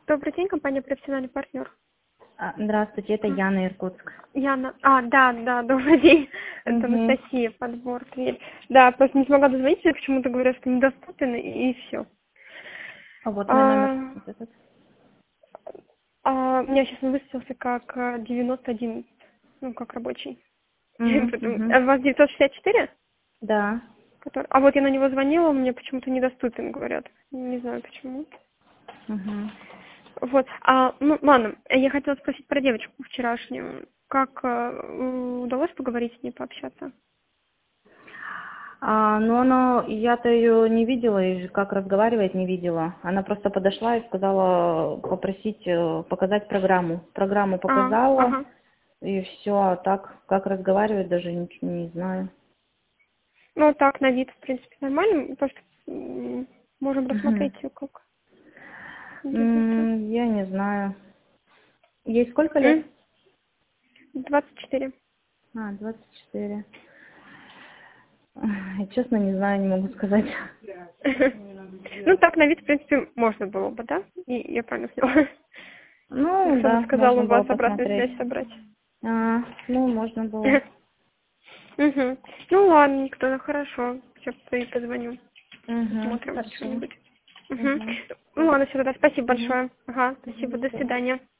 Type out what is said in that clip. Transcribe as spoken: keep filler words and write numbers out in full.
Добрый день, компания «Профессиональный партнер». А, Здравствуйте, это М, Яна, Иркутск. Яна. А, да, да, добрый день. Это Угу. Анастасия, подбор, Тверь. Да, просто не смогла дозвониться, почему-то говорят, что недоступен, и все. А вот мой номер А, вот этот. а, у меня сейчас он выставился как а, девяносто один, ну, как рабочий. Поэтому- Угу. А у вас девятьсот шестьдесят четыре? Да. Который- А вот я на него звонила, он мне почему-то недоступен, говорят. Не знаю почему. Угу. Вот, а, ну, ладно, я хотела спросить про девочку вчерашнюю. Как э, удалось поговорить с ней, пообщаться? А, ну, она, я-то ее не видела, и как разговаривает не видела. Она просто подошла и сказала попросить э, показать программу. Программу А, показала, ага. и все. А так, как разговаривать, даже ничего не знаю. Ну, так, на вид, в принципе, нормально. Просто м, можем Угу. рассмотреть ее как кандидата. Я не знаю. Ей сколько лет? М, двадцать четыре. А, двадцать четыре. Ай, честно, не знаю, не могу сказать. Ну, так, на вид, в принципе, можно было бы, да? И я правильно поняла. Ну, Что она да, сказала, можно у было вас обратную посмотреть. связь собрать. А, ну, можно было. Угу. Ну, ладно, тогда хорошо. Сейчас и позвоню. Угу, Посмотрим хорошо. что-нибудь. Угу. Угу. Ну ладно, все, тогда спасибо Угу. большое. Ага, спасибо, Угу. до свидания.